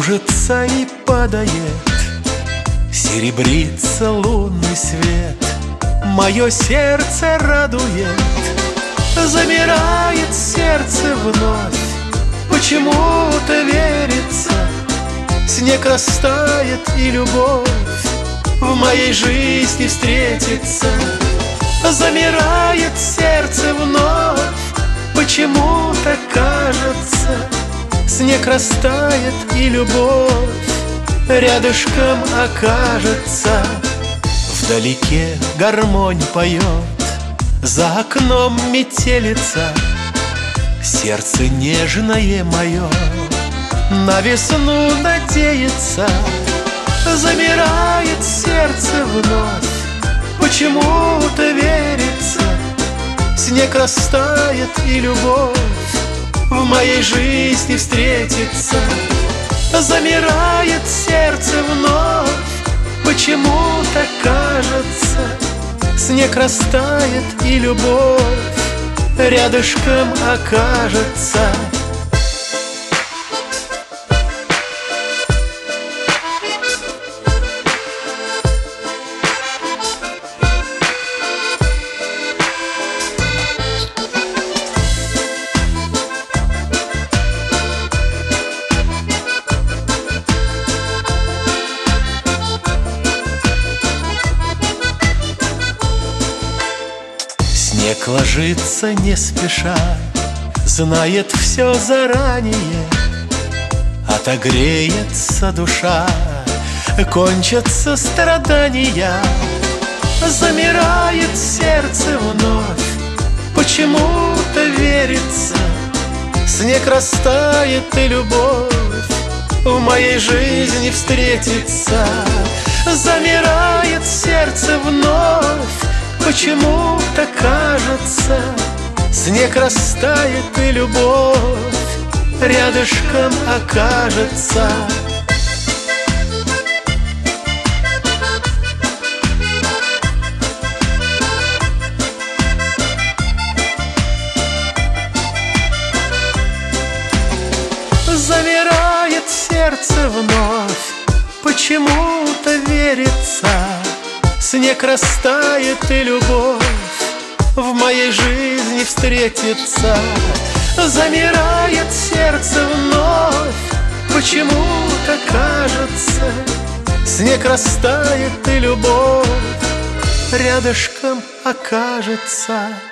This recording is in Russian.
кружится и падает, серебрится лунный свет. Мое сердце радует, замирает сердце вновь. Почему-то верится, снег растает и любовь в моей жизни встретится. Замирает сердце вновь, почему-то кажется, снег растает и любовь рядышком окажется. Вдалеке гармонь поет, за окном метелица. Сердце нежное мое на весну надеется. Замирает сердце вновь, почему-то верится, снег растает и любовь в моей жизни встретится. Замирает сердце вновь, почему-то кажется, снег растает и любовь рядышком окажется. Снег ложится не спеша, знает все заранее. Отогреется душа, кончатся страдания. Замирает сердце вновь, почему-то верится, снег растает и любовь в моей жизни встретится. Замирает сердце вновь, почему-то кажется, снег растает и любовь рядышком окажется. Замирает сердце вновь, почему-то верится, снег растает и любовь в моей жизни встретится. Замирает сердце вновь, почему-то кажется, снег растает и любовь рядышком окажется.